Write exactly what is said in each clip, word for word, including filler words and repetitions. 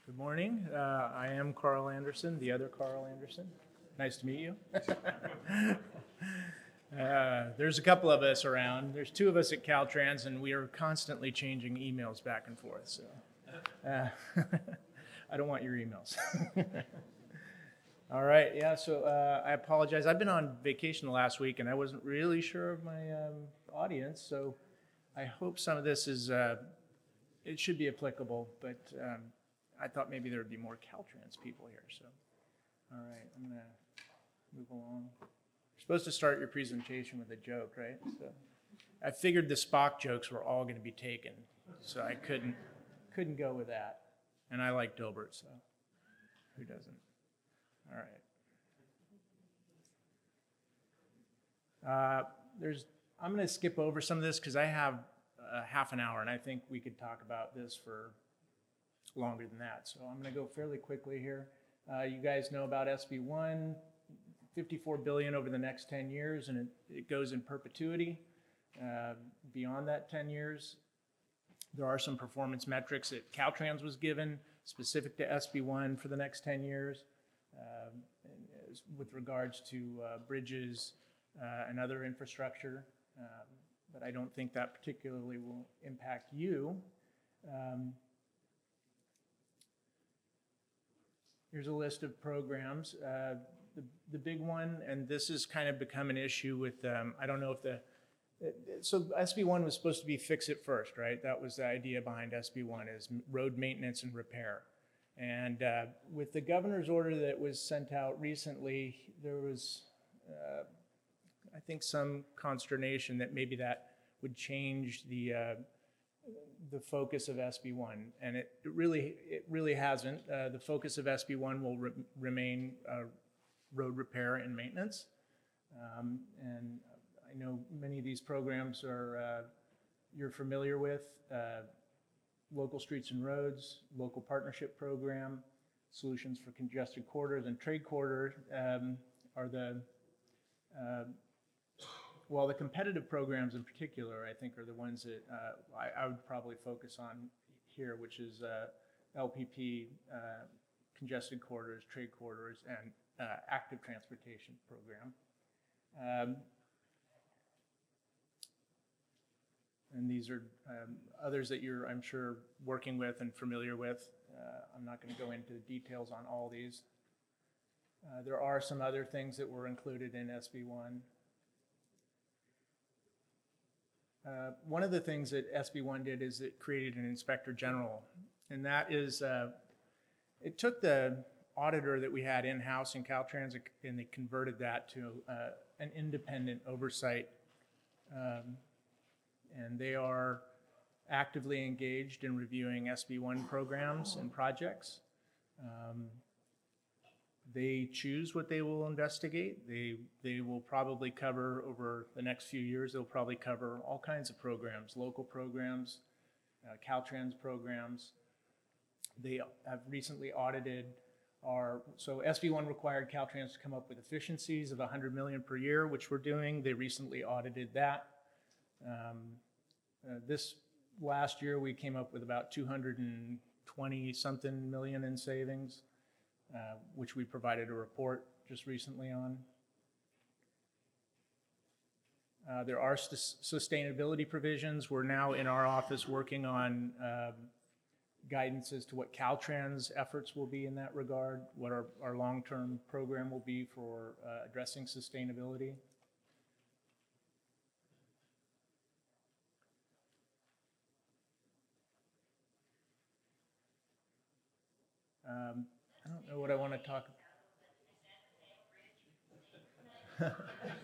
Good morning. Uh, I am Carl Anderson, the other Carl Anderson. Nice to meet you. uh, there's a couple of us around. There's two of us at Caltrans, and we are constantly changing emails back and forth. So uh, I don't want your emails. All right. Yeah. So uh, I apologize. I've been on vacation the last week, and I wasn't really sure of my um, audience. So I hope some of this is. Uh, it should be applicable, but. Um, I thought maybe there would be more Caltrans people here, so. All right, I'm gonna move along. You're supposed to start your presentation with a joke, right? So I figured the Spock jokes were all gonna be taken, so I couldn't, couldn't go with that. And I like Dilbert, so who doesn't? All right. Uh, there's, I'm gonna skip over some of this because I have a half an hour, and I think we could talk about this for longer than that. So I'm going to go fairly quickly here. Uh, you guys know about S B one, fifty-four billion dollars over the next ten years, and it, it goes in perpetuity. Uh, beyond that ten years, there are some performance metrics that Caltrans was given specific to S B one for the next ten years uh, with regards to uh, bridges uh, and other infrastructure. Um, but I don't think that particularly will impact you. Um, Here's a list of programs. Uh, the, the big one, and this has kind of become an issue with, um, I don't know if the, so S B one was supposed to be fix it first, right? That was the idea behind S B one is road maintenance and repair. And uh, with the governor's order that was sent out recently, there was, uh, I think, some consternation that maybe that would change the uh, the focus of S B one, and it, it really it really hasn't. Uh, the focus of S B one will re remain uh, road repair and maintenance, um, and I know many of these programs are uh, you're familiar with. Uh, Local Streets and Roads, Local Partnership Program, Solutions for Congested Corridors, and Trade Corridor um, are the uh, Well, the competitive programs in particular, I think, are the ones that uh, I, I would probably focus on here, which is uh, L P P, uh, congested corridors, trade corridors, and uh, active transportation program. Um, and these are um, others that you're, I'm sure, working with and familiar with. Uh, I'm not going to go into the details on all these. Uh, there are some other things that were included in S B one. Uh, one of the things that S B one did is it created an inspector general, and that is, uh, it took the auditor that we had in-house in Caltrans and they converted that to uh, an independent oversight, um, and they are actively engaged in reviewing S B one programs and projects. Um, They choose what they will investigate. They, they will probably cover, over the next few years, they'll probably cover all kinds of programs, local programs, uh, Caltrans programs. They have recently audited our, so S B one required Caltrans to come up with efficiencies of one hundred million per year, which we're doing. They recently audited that. Um, uh, this last year, we came up with about two hundred twenty something million in savings. Uh, which we provided a report just recently on. Uh, there are sustainability provisions. We're now in our office working on um, guidance as to what Caltrans efforts will be in that regard, what our, our long-term program will be for uh, addressing sustainability. Um, I don't know what I want to talk about.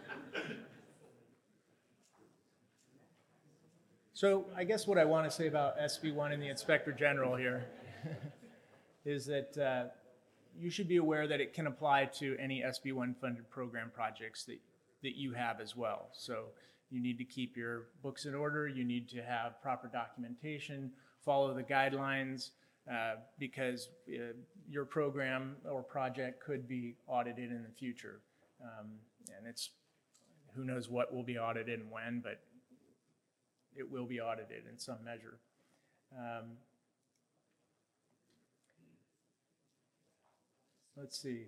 So I guess what I want to say about S B one and the Inspector General here is that uh, you should be aware that it can apply to any S B one funded program projects that, that you have as well. So you need to keep your books in order, you need to have proper documentation, follow the guidelines, Uh, because uh, your program or project could be audited in the future. Um, and it's, who knows what will be audited and when, but it will be audited in some measure. Um, let's see.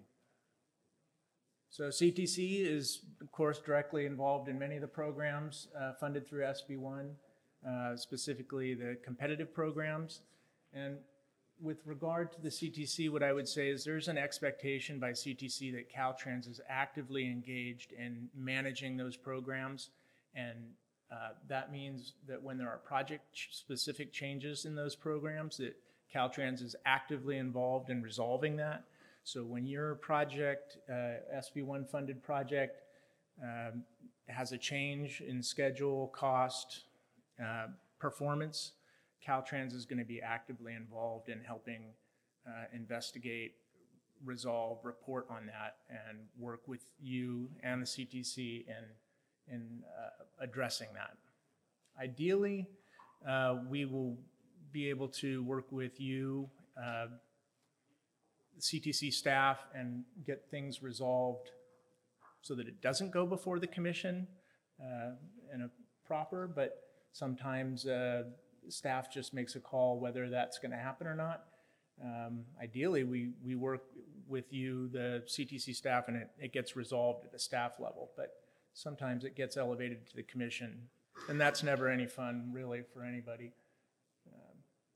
So C T C is, of course, directly involved in many of the programs uh, funded through S B one, uh, specifically the competitive programs. And with regard to the C T C, what I would say is there's an expectation by C T C that Caltrans is actively engaged in managing those programs. And uh, that means that when there are project-specific changes in those programs, that Caltrans is actively involved in resolving that. So when your project, uh, S B one funded project, um, has a change in schedule, cost, uh, performance, Caltrans is going to be actively involved in helping uh, investigate, resolve, report on that, and work with you and the C T C in, in uh, addressing that. Ideally, uh, we will be able to work with you, uh, C T C staff, and get things resolved so that it doesn't go before the commission uh, in a proper, but sometimes uh, staff just makes a call whether that's going to happen or not. Um, ideally, we, we work with you, the C T C staff, and it, it gets resolved at the staff level, but sometimes it gets elevated to the commission, and that's never any fun, really, for anybody. Um,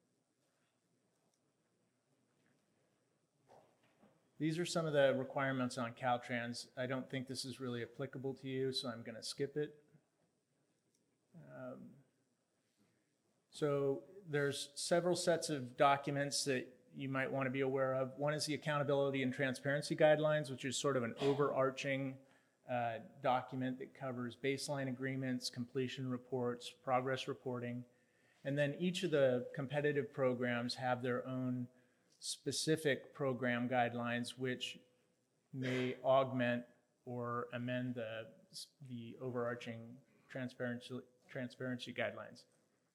these are some of the requirements on Caltrans. I don't think this is really applicable to you, so I'm going to skip it. Um, So there's several sets of documents that you might want to be aware of. One is the Accountability and Transparency Guidelines, which is sort of an overarching uh, document that covers baseline agreements, completion reports, progress reporting. And then each of the competitive programs have their own specific program guidelines, which may augment or amend the, the overarching transparency, transparency guidelines.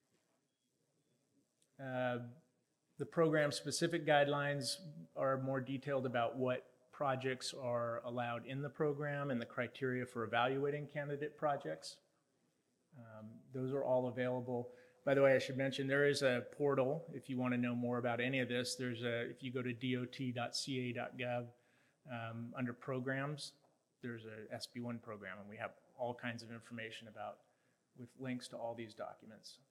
Uh, the program-specific guidelines are more detailed about what projects are allowed in the program and the criteria for evaluating candidate projects. Um, those are all available. By the way, I should mention there is a portal if you want to know more about any of this. There's a, if you go to D O T dot C A dot gov, um, under programs, there's a S B one program, and we have all kinds of information about, with links to all these documents.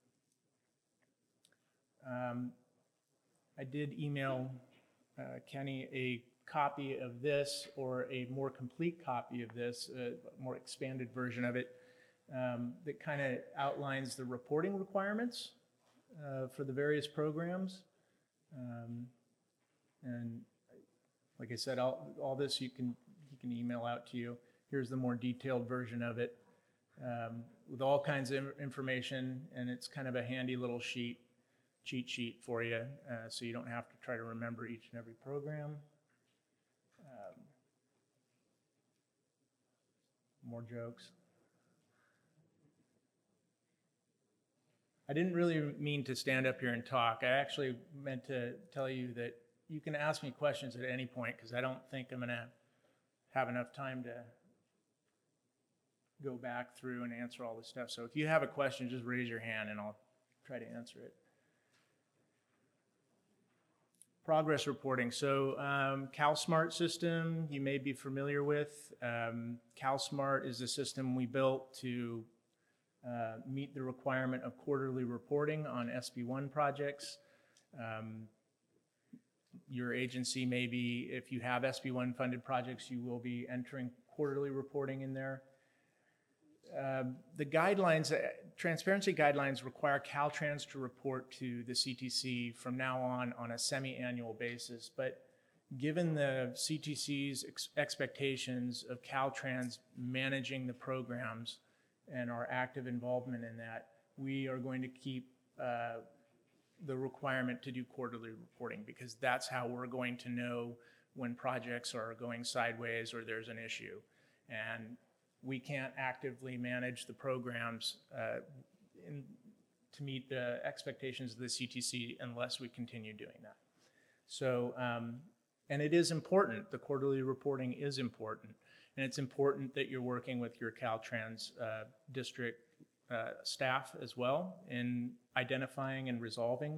Um, I did email uh, Kenny a copy of this, or a more complete copy of this, a more expanded version of it, um, that kind of outlines the reporting requirements uh, for the various programs. Um, and like I said, all, all this you can, you can email out to you. Here's the more detailed version of it um, with all kinds of information, and it's kind of a handy little sheet. Cheat sheet for you, uh, so you don't have to try to remember each and every program. Um, more jokes. I didn't really mean to stand up here and talk. I actually meant to tell you that you can ask me questions at any point, because I don't think I'm going to have enough time to go back through and answer all this stuff. So if you have a question, just raise your hand and I'll try to answer it. Progress reporting. So um, CalSmart system, you may be familiar with. Um, CalSmart is a system we built to uh, meet the requirement of quarterly reporting on S B one projects. Um, your agency may be, if you have S B one funded projects, you will be entering quarterly reporting in there. Uh, the guidelines, uh, transparency guidelines require Caltrans to report to the C T C from now on on a semi-annual basis. But given the C T C's ex expectations of Caltrans managing the programs and our active involvement in that, we are going to keep uh, the requirement to do quarterly reporting, because that's how we're going to know when projects are going sideways or there's an issue. And we can't actively manage the programs uh, in, to meet the expectations of the C T C unless we continue doing that. So, um, and it is important, the quarterly reporting is important, and it's important that you're working with your Caltrans uh, district uh, staff as well in identifying and resolving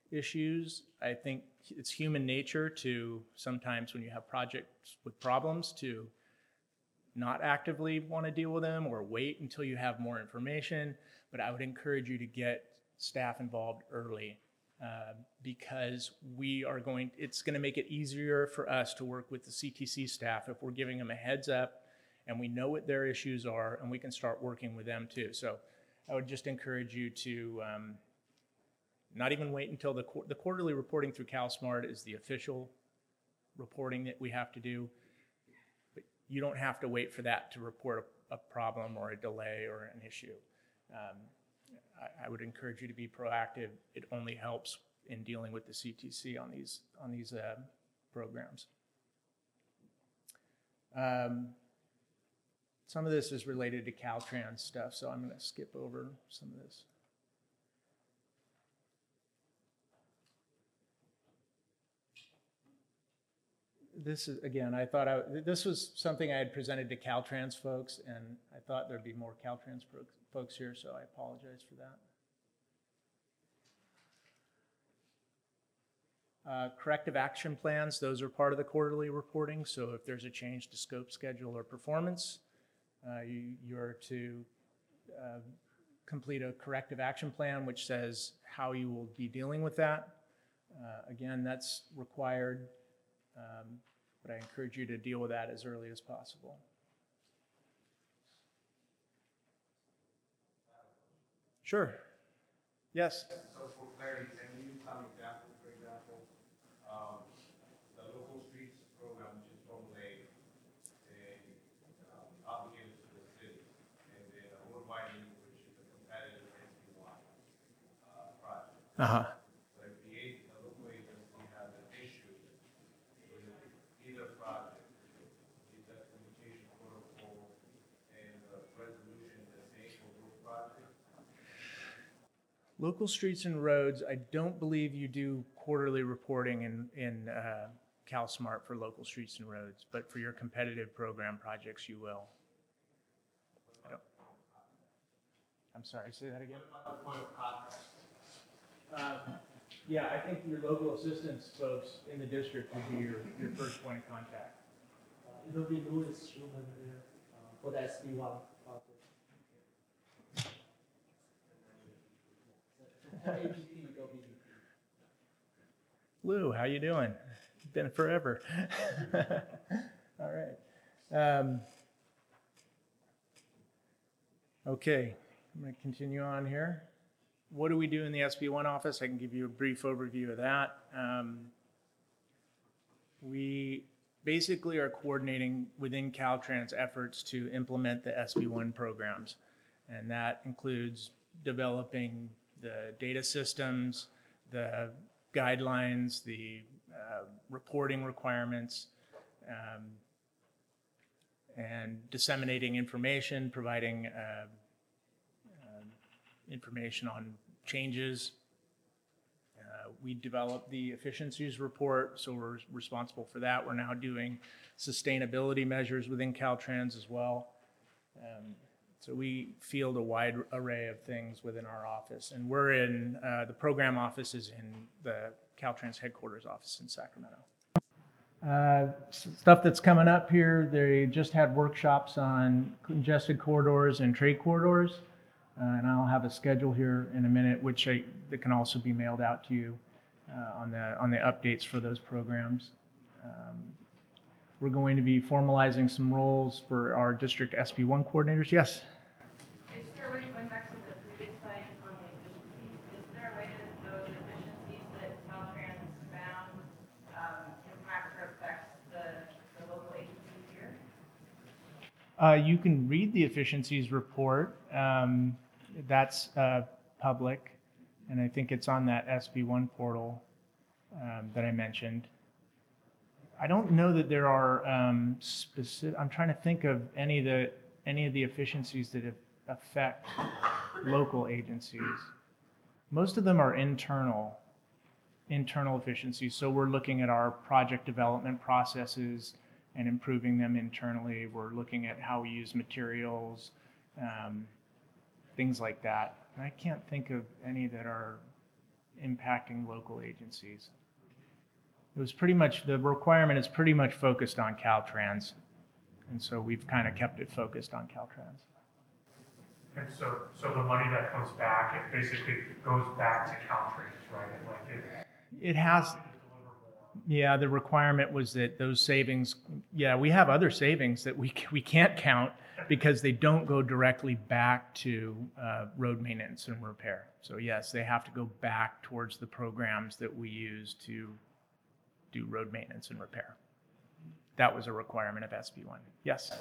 issues. I think it's human nature to sometimes when you have projects with problems to not actively want to deal with them or wait until you have more information. But I would encourage you to get staff involved early uh, because we are going, it's going to make it easier for us to work with the C T C staff if we're giving them a heads up and we know what their issues are and we can start working with them too. So I would just encourage you to um, not even wait until the, the quarterly reporting through CalSmart is the official reporting that we have to do. But you don't have to wait for that to report a, a problem or a delay or an issue. Um, I, I would encourage you to be proactive. It only helps in dealing with the C T C on these, on these uh, programs. Um, some of this is related to Caltrans stuff, so I'm going to skip over some of this. This is, again, I thought I, this was something I had presented to Caltrans folks, and I thought there'd be more Caltrans folks here, so I apologize for that. Uh, corrective action plans, those are part of the quarterly reporting, so if there's a change to scope, schedule, or performance, uh, you, you're to uh, complete a corrective action plan, which says how you will be dealing with that. Uh, again, that's required. Um, but I encourage you to deal with that as early as possible. Sure. Yes. So for clarity, can you use some examples, for example, um, the local streets program, which is formally a, um, obligated to the city, and then a road widening, which is a competitive S B one uh, project. Uh-huh. Local streets and roads, I don't believe you do quarterly reporting in, in uh, CalSmart for local streets and roads, but for your competitive program projects, you will. I don't, I'm sorry, say that again? What about the point of contact? Uh, yeah, I think your local assistance folks in the district would be your, your first point of contact. Uh, It will be Louis Schumann here uh, for the S B one project. A P P, go B P P. Lou, how you doing? It's been forever. All right. Um, okay, I'm going to continue on here. What do we do in the S B one office? I can give you a brief overview of that. Um, we basically are coordinating within Caltrans efforts to implement the S B one programs, and that includes developing the data systems, the guidelines, the uh, reporting requirements, um, and disseminating information, providing uh, uh, information on changes. Uh, we developed the efficiencies report, so we're responsible for that. We're now doing sustainability measures within Caltrans as well. Um, So we field a wide array of things within our office. And we're in, uh, the program office is in the Caltrans headquarters office in Sacramento. Uh, stuff that's coming up here, they just had workshops on congested corridors and trade corridors. Uh, and I'll have a schedule here in a minute, which I, that can also be mailed out to you uh, on the on the updates for those programs. Um, We're going to be formalizing some roles for our district S B one coordinators. Yes? Is there a way, going back to the previous slide on the efficiencies, is there a way that those efficiencies that Caltrans found um, impact or affect the, the local agencies here? Uh, you can read the efficiencies report. Um, that's uh, public, and I think it's on that S B one portal um, that I mentioned. I don't know that there are um, specific. I'm trying to think of any of the any of the efficiencies that affect local agencies. Most of them are internal, internal efficiencies. So we're looking at our project development processes and improving them internally. We're looking at how we use materials, um, things like that. And I can't think of any that are impacting local agencies. It was pretty much, the requirement is pretty much focused on Caltrans. And so we've kind of kept it focused on Caltrans. And so, so the money that comes back, it basically goes back to Caltrans, right? And like it, It has, yeah, the requirement was that those savings, yeah, we have other savings that we, we can't count because they don't go directly back to uh, road maintenance and repair. So yes, they have to go back towards the programs that we use to do road maintenance and repair. That was a requirement of S B one. Yes?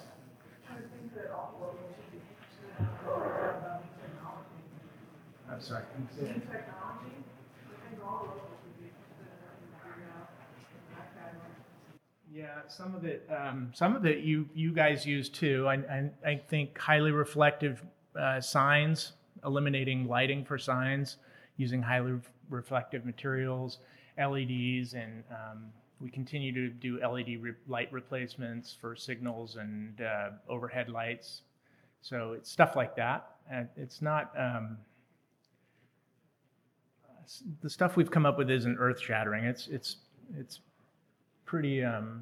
I'm sorry. Yeah, some of it, um, some of it you, you guys use too. I, I, I think highly reflective uh, signs, eliminating lighting for signs, using highly reflective materials, L E Ds, and um, we continue to do L E D re- light replacements for signals and uh, overhead lights. So it's stuff like that. And it's not, um, the stuff we've come up with isn't earth shattering. It's, it's, it's pretty, um,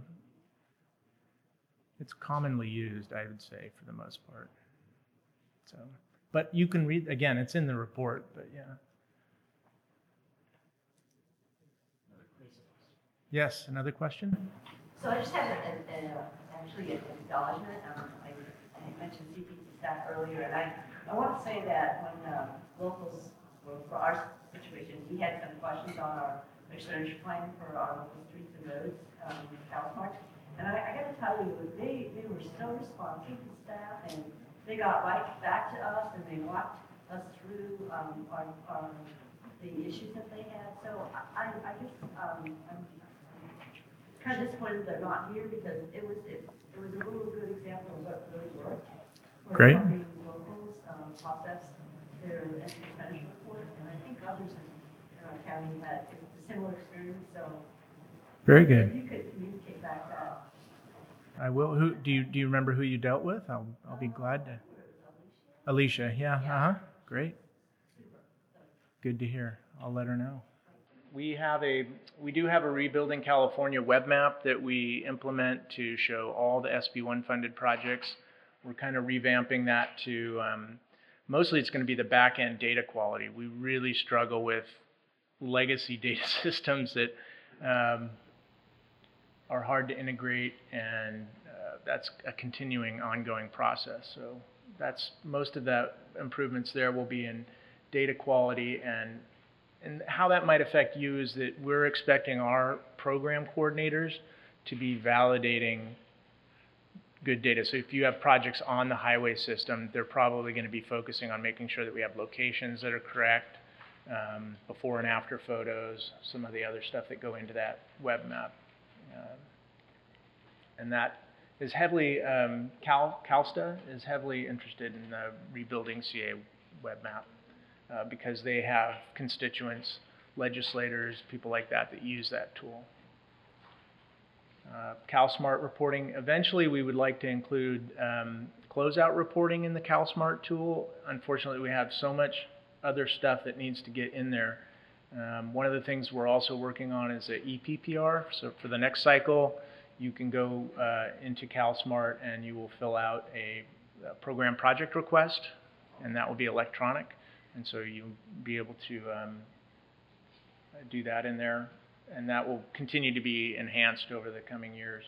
it's commonly used, I would say, for the most part. So, but you can read, again, it's in the report, but yeah. Yes, another question? So I just have an, an, uh, actually an acknowledgement. Um, I, I mentioned C P T staff earlier, and I, I want to say that when um, locals, well, for our situation, we had some questions on our expenditure plan for our local streets and roads um, in California. And I, I got to tell you, they, they were so responsive to staff, and they got right back to us, and they walked us through um, our, our, the issues that they had. So I, I just, um, I'm kind of disappointed they're not here because it was it, it was a really good example of what really worked. Where Great. helping locals um, process their expenditure report, and I think others in our county had a similar experience. So Very if good. you could communicate back that. I will. Who do you do you remember who you dealt with? I'll I'll be glad to. Alicia, yeah, uh-huh. Great. Good to hear. I'll let her know. We have a we do have a Rebuilding California web map that we implement to show all the S B one funded projects. We're kind of revamping that to um, mostly it's going to be the back end data quality. We really struggle with legacy data systems that um, are hard to integrate, and uh, that's a continuing, ongoing process. So that's most of the improvements there will be in data quality, and and how that might affect you is that we're expecting our program coordinators to be validating good data. So if you have projects on the highway system, they're probably going to be focusing on making sure that we have locations that are correct, um, before and after photos, some of the other stuff that go into that web map. Uh, and that is heavily, um, Cal, CalSTA is heavily interested in the Rebuilding C A web map uh, because they have constituents, legislators, people like that that use that tool. Uh, CalSmart reporting, eventually we would like to include um, closeout reporting in the CalSmart tool. Unfortunately, we have so much other stuff that needs to get in there. Um, one of the things we're also working on is a E P P R. So for the next cycle, you can go uh, into CalSmart and you will fill out a, a program project request, and that will be electronic. And so you'll be able to um, do that in there, and that will continue to be enhanced over the coming years.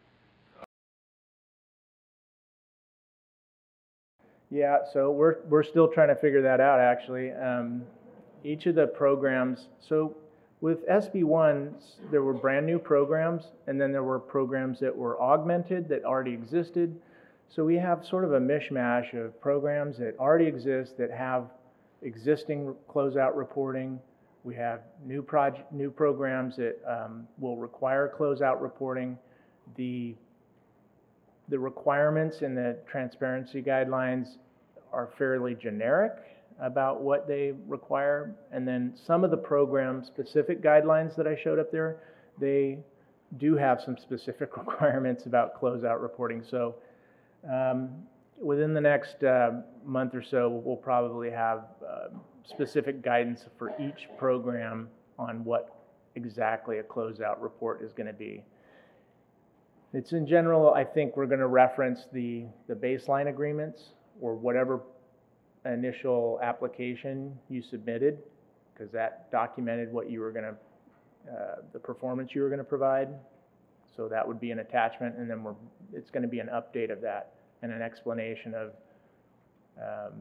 Yeah, so we're we're still trying to figure that out, actually. Um, each of the programs, so with S B one, there were brand new programs, and then there were programs that were augmented that already existed. So we have sort of a mishmash of programs that already exist that have existing closeout reporting. We have new project, new programs that um, will require closeout reporting. The the requirements in the transparency guidelines are fairly generic about what they require. And then some of the program specific guidelines that I showed up there, they do have some specific requirements about closeout reporting. So um, within the next uh, month or so, we'll probably have uh, specific guidance for each program on what exactly a closeout report is going to be. It's in general, I think we're going to reference the, the baseline agreements or whatever initial application you submitted, because that documented what you were going to, uh, the performance you were going to provide. So that would be an attachment, and then we're, it's going to be an update of that and an explanation of um,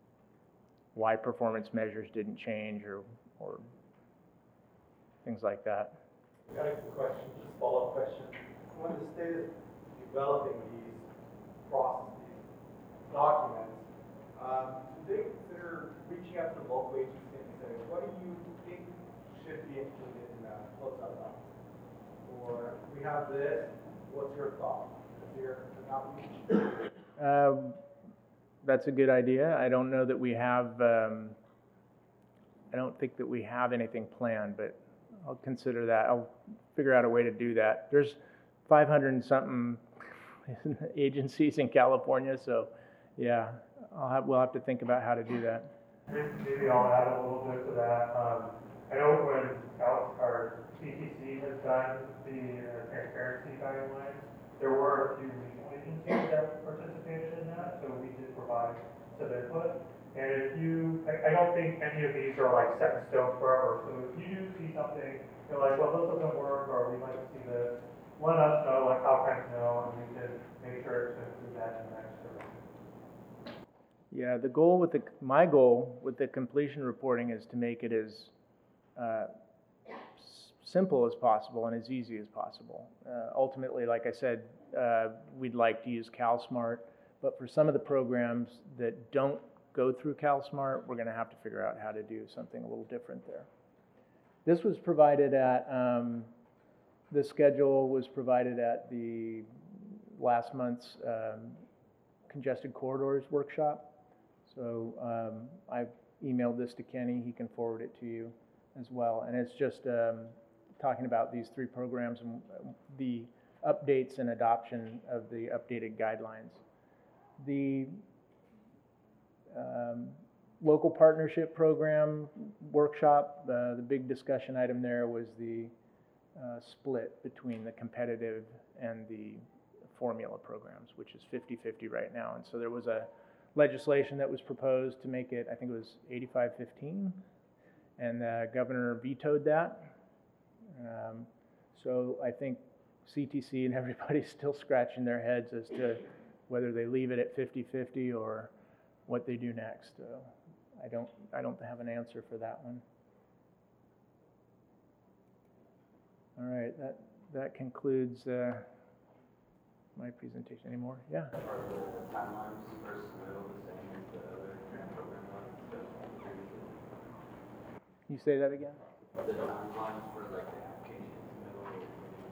why performance measures didn't change or, or things like that. I got a question, just follow-up question. When the state is developing these processes, these documents, um, do they consider reaching out to the local agency and saying, what do you think should be included in that closeout document? Or we have this, what's your thought? Is there an outreach? Um, that's a good idea. I don't know that we have, um, I don't think that we have anything planned, but I'll consider that. I'll figure out a way to do that. There's five hundred and something agencies in California, so yeah, I'll have, we'll have to think about how to do that. Maybe I'll add a little bit to that. Um, I know when Cal, our C T C has done the uh, transparency guidelines, there were a few regional agencies that participated in that, so we did provide some input. And if you, I, I don't think any of these are like set in stone forever, so if you do see something, you're like, well, this doesn't work, or we'd like to see this, let us know, like how can I know, and we can make sure to include that in the next survey. Yeah, the goal with the, my goal with the completion reporting is to make it as uh, s- simple as possible and as easy as possible. Uh, ultimately, like I said, uh, we'd like to use CalSmart, but for some of the programs that don't go through CalSmart, we're going to have to figure out how to do something a little different there. This was provided at, um, the schedule was provided at the last month's um, Congested Corridors workshop. So um, I've emailed this to Kenny. He can forward it to you as well. And it's just um, talking about these three programs and the updates and adoption of the updated guidelines. The um, local partnership program workshop, uh, the big discussion item there was the uh, split between the competitive and the formula programs, which is fifty fifty right now. And so there was a legislation that was proposed to make it, I think it was eighty-five fifteen, and the governor vetoed that. Um, so I think C T C and everybody's still scratching their heads as to whether they leave it at fifty fifty or what they do next. Uh, I don't, I don't have an answer for that one. All right, that, that concludes uh, my presentation. Any more? Yeah. Are the timelines for submittal the same as the other grant program ones that previously? You say that again? The timelines for like the application submittal?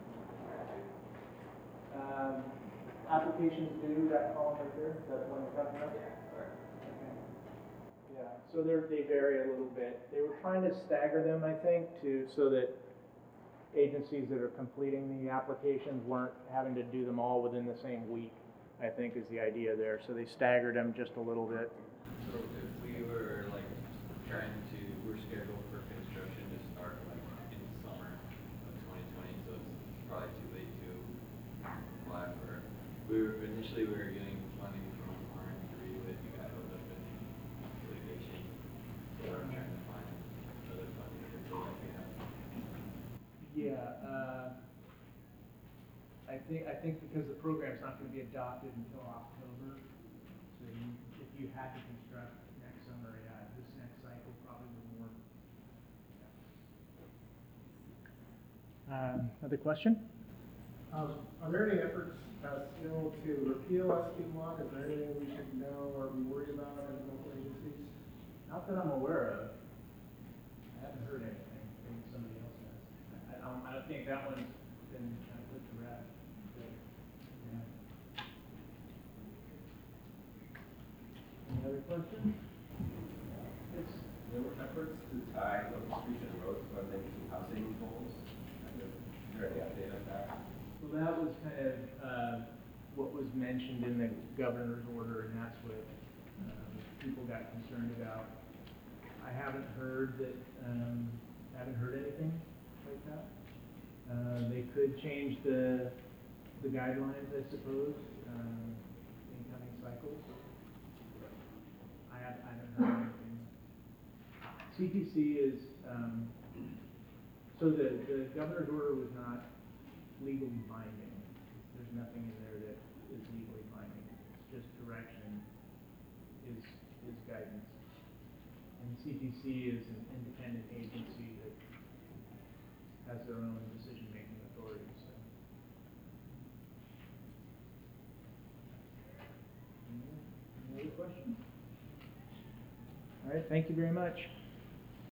Um, applications due, that column right there, that one you're talking about? Yeah, correct. Okay. Yeah, so they're, they vary a little bit. They were trying to stagger them, I think, to, so that agencies that are completing the applications weren't having to do them all within the same week, I think is the idea there. So they staggered them just a little bit. So if we were like trying to, we're scheduled for construction to start like in the summer of twenty twenty, so it's probably too late to apply for, we were, initially we were getting funding from R M three, but you got held up in litigation. So we're trying to find other funding to fill that gap. Yeah, uh, I think, I think because the program's not gonna be adopted until October, so you, if you had to construct next summer, yeah, this next cycle probably wouldn't work. Um, Another question? Um, are there any efforts uh, still to repeal S B one? Is there anything we should know or be worried about as local agencies? Not that I'm aware of. I haven't heard anything, maybe somebody else has. I, I don't, I don't think that one's been kind of put to rest. but, yeah. Any other questions? Yes. There were efforts to tie local streets and roads funding to housing goals. Is there any update on that? Well, that was kind of uh, what was mentioned in the governor's order, and that's what um, people got concerned about. I haven't heard that, um, haven't heard anything like that. Uh, they could change the, the guidelines, I suppose, um, incoming cycles. I have, I haven't heard anything. C P C is, um, so the, the governor's order was not legally binding. There's nothing in there that is legally binding. It's just direction is, is guidance. And C P C is an independent agency that has their own decision-making authority, so. Any other questions? All right, thank you very much.